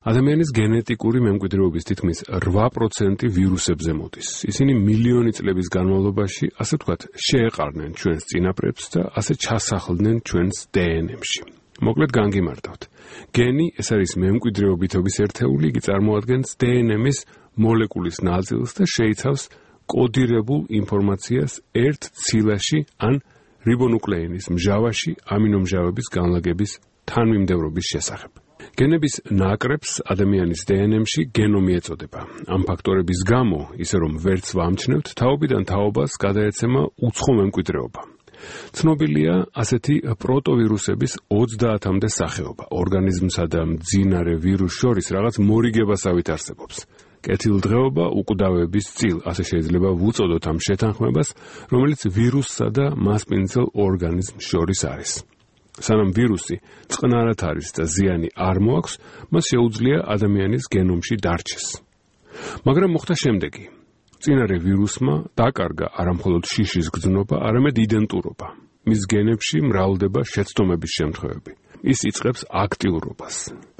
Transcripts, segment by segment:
ადამიანის გენეტიკური მემკვიდრეობის თითქმის 8% ვირუსებზე მოდის. ისინი მილიონი წლების განმავლობაში, ასე ვთქვათ, შეეყარნენ ჩვენს წინაპრებს და ასე ჩასახლდნენ ჩვენს დნმ-ში. მოკლედ განგიმართავთ. გენი, ეს არის მემკვიდრეობითობის ერთეული, იგი წარმოადგენს დნმ-ის მოლეკულის ნაწილს და შეიცავს კოდირებულ ინფორმაციას ერთ ცილაში ან რიბონუკლეინის მჟავაში ამინომჟავების განლაგების თანმიმდევრობის შესახებ. გენების ნაკრებს ადამიანის დნმ-ში გენომი ეწოდება. ამ ფაქტორების გამო, ისე რომ ვერც ვამჩნევთ, თაობიდან თაობას გადაეცემა უცხო მემკვიდრეობა. ცნობილია ასეთი პროტოვირუსების 30-მდე სახეობა. ორგანიზმსა და მძინარე ვირუსს შორის რაღაც მორიგებასავით არსებობს. კეთილდღეობა უკვდავების წილ, ასე შეიძლება ვუწოდოთ ამ შეთანხმებას, რომელიც ვირუსსა და მასპინძელ ორგანიზმს შორის არის. სანამ ვირუსი წყნარად არის და ზიანი არ მოაქვს, მას შეუძლია ადამიანის გენომში დარჩეს. მაგრამ მოხდა შემდეგი. წინარე ვირუსმა დაკარგა არამხოლოდ შიშის გრძნობა, არამედ იდენტურობა. მის გენებში მრავლდება შეცდომების შემთხვევები. ის იწყებს აქტიურობას.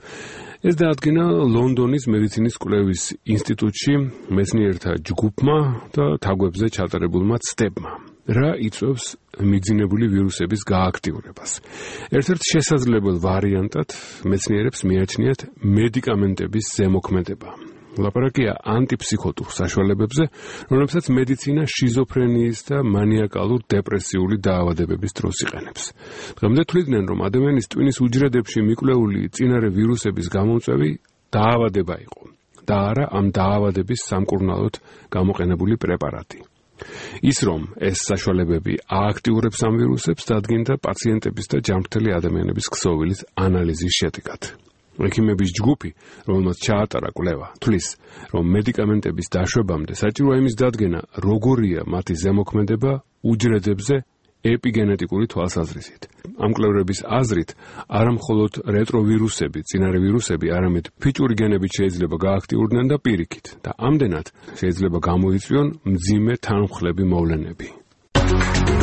ეს დაადგინა ლონდონის მედიცინის კვლევის ინსტიტუტში მეცნიერთა ჯგუფმა და თაგვებზე ჩატარებულმა ცდებმა. რა იწვევს მიგზინებული ვირუსების გააქტიურებას? ერთ-ერთ შესაძლებელ ვარიანტად მეცნიერებს მიაჩნიათ მედიკამენტების ზემოქმედება. ლაპარაკია ანტიფსიქოტურ საშუალებებზე, რომლებსაც მედიცინა შიზოფრენიის და მანიაკალურ დეპრესიული დაავადებების დროს იყენებს. დღემდე თვლიდნენ, რომ ადამიანის ტვინის უჯრედებში მიკვლეული წინარე ვირუსების გამომწვევი დაავადება იყო და არა ამ დაავადების სამკურნალოდ გამოყენებული პრეპარატი. ის რომ ეს საშუალებები ააქტიურებს ამ ვირუსებს, დადგინდა პაციენტების და ჯანმრთელი ადამიანების ქსოვილის ანალიზის შედეგად. ექიმების ჯგუფი, რომელმაც ჩაატარა კვლევა, თვლის, რომ მედიკამენტების დაშვებამდე საჭიროა იმის დადგენა, როგორია მათი ზემოქმედება უჯრედებზე ეპიგენეტიკური თვალსაზრისით. ამ კვლევრების აზრით, არამხოლოდ რეტროვირუსები, წინარე ვირუსები, არამედ ფიჭური გენებით შეიძლება გააქტიურდნენ და პირიქით, და ამდენად შეიძლება გამოიწვიონ მძიმე თანმხლები მოვლენები.